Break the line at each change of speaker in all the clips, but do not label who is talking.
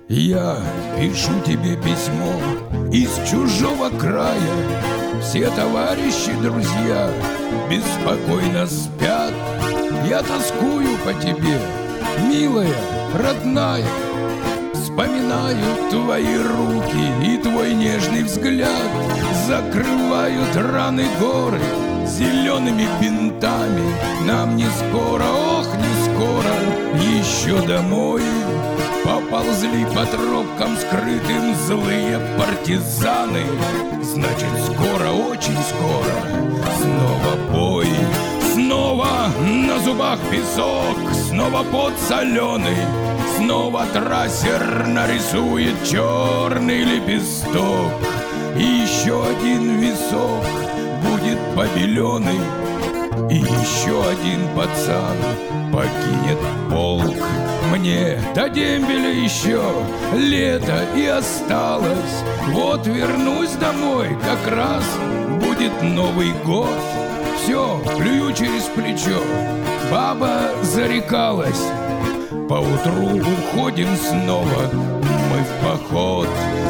Я пишу тебе письмо из чужого края. Все товарищи, друзья, беспокойно спят. Я тоскую по тебе, милая, родная. Вспоминаю твои руки и твой нежный взгляд. Закрывают раны горы зелеными бинтами. Нам не скоро, ох, не скоро еще домой. Поползли по тропкам скрытым злые партизаны. Значит, скоро, очень скоро снова бой. Снова на зубах песок, снова пот соленый. Снова трассер нарисует черный лепесток. И еще один висок будет побеленный. И еще один пацан покинет полк. Мне до дембеля еще лето и осталось. Вот вернусь домой, как раз будет Новый год. Все, плюю через плечо, баба зарекалась. Поутру уходим снова мы в поход.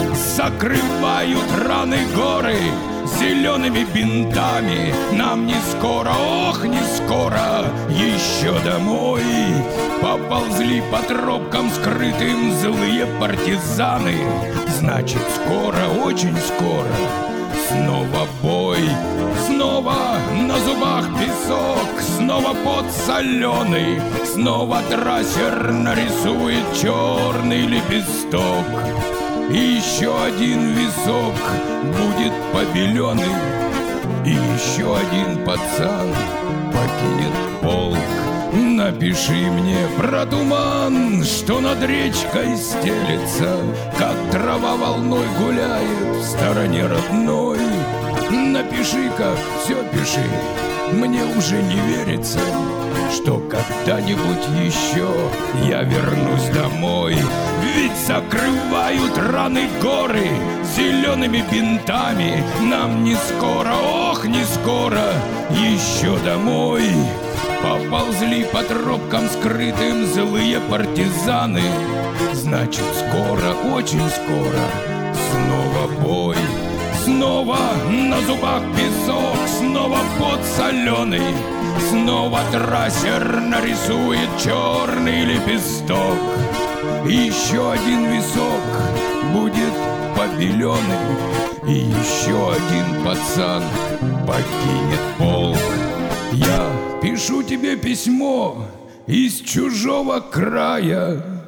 Закрывают раны горы зелеными бинтами. Нам не скоро, ох, не скоро еще домой. Поползли по тропкам скрытым злые партизаны. Значит, скоро, очень скоро снова бой. Снова на зубах песок, снова пот соленый. Снова трассер нарисует черный лепесток. И еще один висок будет побеленный. И еще один пацан покинет полк. Напиши мне про туман, что над речкой стелется, как трава волной гуляет в стороне родной. Напиши, как все пиши, мне уже не верится, что когда-нибудь еще я вернусь домой. Ведь закрывают раны горы зелеными бинтами. Нам не скоро, ох, не скоро еще домой. Поползли по тропкам скрытым злые партизаны. Значит, скоро, очень скоро снова бой. Снова на зубах песок, снова пот соленый. Снова трассер нарисует черный лепесток. И еще один висок будет побеленный. И еще один пацан покинет полк. Я пишу тебе письмо из чужого края.